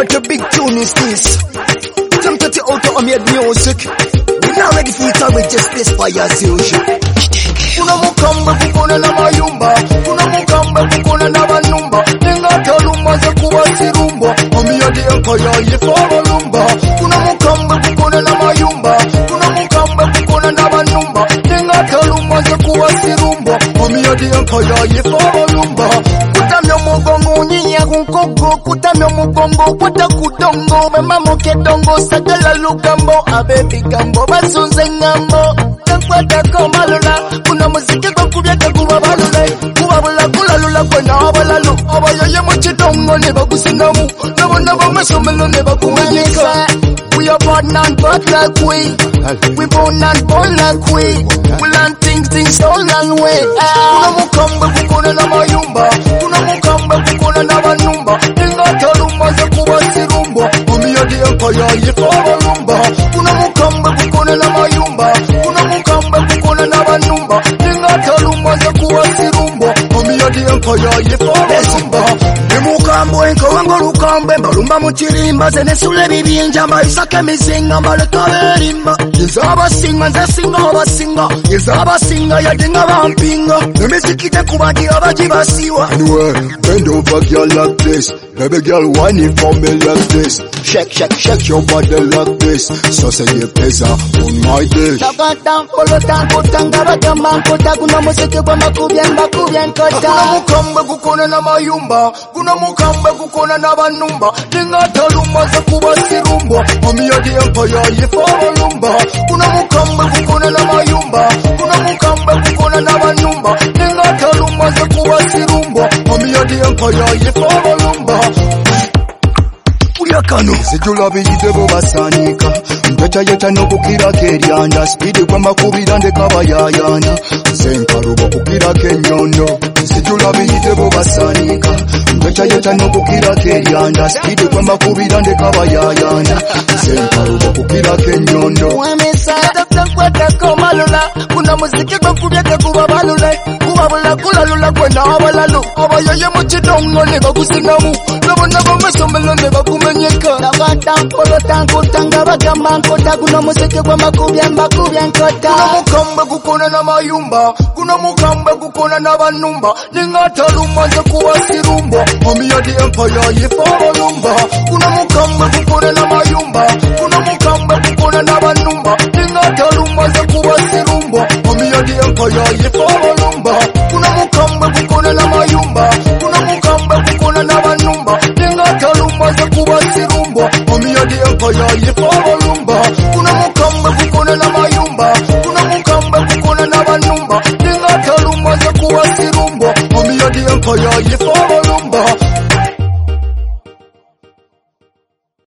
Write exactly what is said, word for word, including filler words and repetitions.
what a big tune is this? Time to take out of made music. We're not ready for it, we just place fire as usual. Kuna mukamba kukona na mayumba, kuna mukamba kukona na banumba. Ninga taluma za kuwa sirumba, Mamiya the empire ye for lumba. Kuna mukamba kukona na mayumba, kuna mukamba kukona na banumba. Ninga taluma za kuwa sirumba, Mamiya the empire ye for lumba. Kutamya mugongo nyinya kunkogo, kutamya mugongo kwata kudongo. Mama moke dongo sagala lugambo, abebi gambo basunze ngambo. Kwata komalula, kuna muziki kwa kubyeka kuba balula, kuba bula kula lula kwenda abalalu, abayoye mu kidongo ne bakusingamu, nabo nabo masomelo ne bakumenyeka. We are born and brought like we, we born and born like we, we learn things things so long way. Kuna mukamba kukona na mayumba, kuna mukamba kukona na banumba, inga taluma za kuba sirumba, Mamiya the empire ye for lumba. Kuna mukamba kukona na mayumba, kuna mukamba kukona na banumba, ninga taluma za kuwa sirumba, Mamiya the empire ye for lumba. Nemukambo enko wango lukambe, mbalumba muchirimba, zene sule bibinja, maisake mizinga, maleka berimba. Yezaba singa, nze singa abasinga, yezaba singa, yadinga bampinga, nemizikite kubagi abaji basiwa. Anyway, bend over girl like this, baby girl whining for me like this. Shake, shake, shake your body like this, so say you pesa on my dish. Takata, polo tango, tanga bata mankota, kuna musike kwa makubyen, makubyen kota. Kuna mukamba kukona na mayumba, kuna mukamba kukona na banumba, ninga taluma za kuba sirumba, Mamiya the empire ye for lumba. Kuna mukamba kukona na mayumba, kuna mukamba kukona na banumba, ninga taluma za kuba sirumba, Mamiya the empire ye for lumba. Kano Sijula biyite bo basanika, mpecha yeta no kukira keryanda, speed kwa makubira ndeka bayayana, zenkaruba kukira kenyondo. Sijula biyite bo basanika, mpecha yeta no kukira keryanda, speed kwa makubira ndeka bayayana, zenkaruba kukira kenyondo. Wemesa dapta kwata komalula, kuna muziki kwa kubyeka kuba balula, kuba bula kula lula kwenda abalalu, abayoye mu kidongo ne bakusingamu, nabo nabo masomelo ne bakumenyeka. Takata polo tango tanga bagamba nkota, kuna museke kwa makubya makubya nkota. Kuna mukamba kukona na mayumba, kuna mukamba kukona na banumba, ninga taluma za kuwa sirumba, Mamiya the empire ye for lumba. Kuna mukamba kukona na mayumba, kuna mukamba kukona na banumba, ninga taluma za kuwa sirumba, Mamiya the empire ye for lumba. Kuna mukamba kukona na mayumba, kuna mukamba kukona na banumba, ninga taluma za kuwa sirumba, Mamiya the empire ye for lumba. Kuna mukamba kukona na mayumba, kuna mukamba kukona na banumba, ninga taluma za kuwa sirumba, Mamiya the empire ye for lumba.